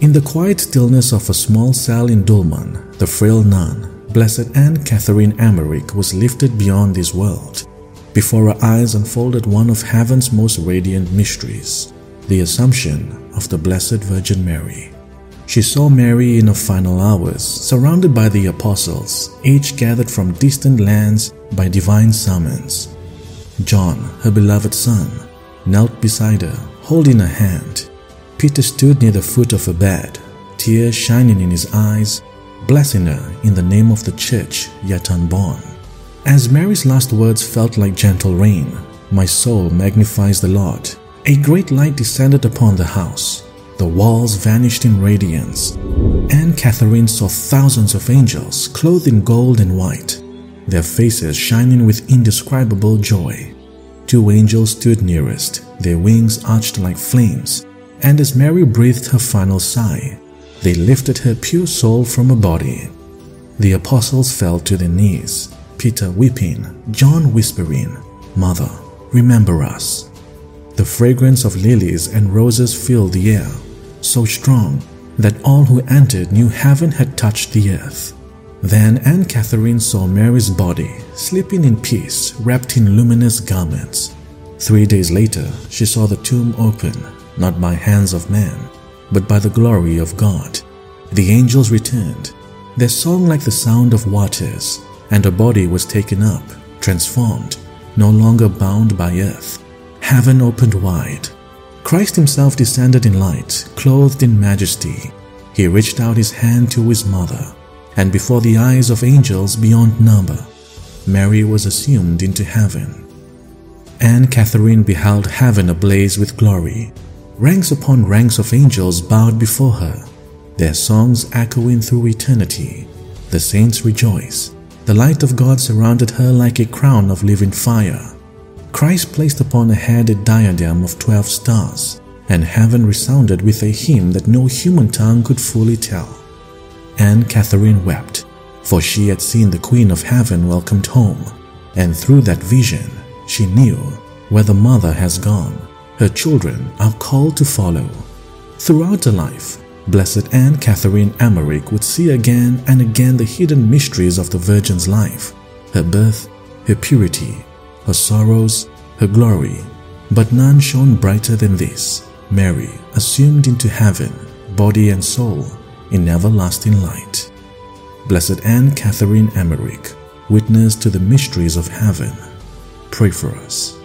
In the quiet stillness of a small cell in Dulman, the frail nun, Blessed Anne Catherine Emmerich, was lifted beyond this world. Before her eyes unfolded one of heaven's most radiant mysteries, the Assumption of the Blessed Virgin Mary. She saw Mary in her final hours, surrounded by the apostles, each gathered from distant lands by divine summons. John, her beloved son, knelt beside her, holding her hand. Peter stood near the foot of her bed, tears shining in his eyes, blessing her in the name of the church yet unborn. As Mary's last words felt like gentle rain, "My soul magnifies the Lord," a great light descended upon the house. The walls vanished in radiance. Anne Catherine saw thousands of angels clothed in gold and white, their faces shining with indescribable joy. 2 angels stood nearest, their wings arched like flames, and as Mary breathed her final sigh, they lifted her pure soul from her body. The apostles fell to their knees, Peter weeping, John whispering, "Mother, remember us." The fragrance of lilies and roses filled the air, so strong that all who entered knew heaven had touched the earth. Then Anne Catherine saw Mary's body sleeping in peace, wrapped in luminous garments. 3 days later, she saw the tomb open, not by hands of man, but by the glory of God. The angels returned, their song like the sound of waters, and her body was taken up, transformed, no longer bound by earth. Heaven opened wide. Christ himself descended in light, clothed in majesty. He reached out his hand to his mother, and before the eyes of angels beyond number, Mary was assumed into heaven. Anne Catherine beheld heaven ablaze with glory. Ranks upon ranks of angels bowed before her, their songs echoing through eternity. The saints rejoice. The light of God surrounded her like a crown of living fire. Christ placed upon her head a diadem of 12 stars, and heaven resounded with a hymn that no human tongue could fully tell. Anne Catherine wept, for she had seen the Queen of Heaven welcomed home, and through that vision, she knew where the mother has gone, her children are called to follow. Throughout her life, Blessed Anne Catherine Emmerich would see again and again the hidden mysteries of the Virgin's life, her birth, her purity, her sorrows, her glory, but none shone brighter than this: Mary, assumed into heaven, body and soul, in everlasting light. Blessed Anne Catherine Emmerich, witness to the mysteries of heaven, pray for us.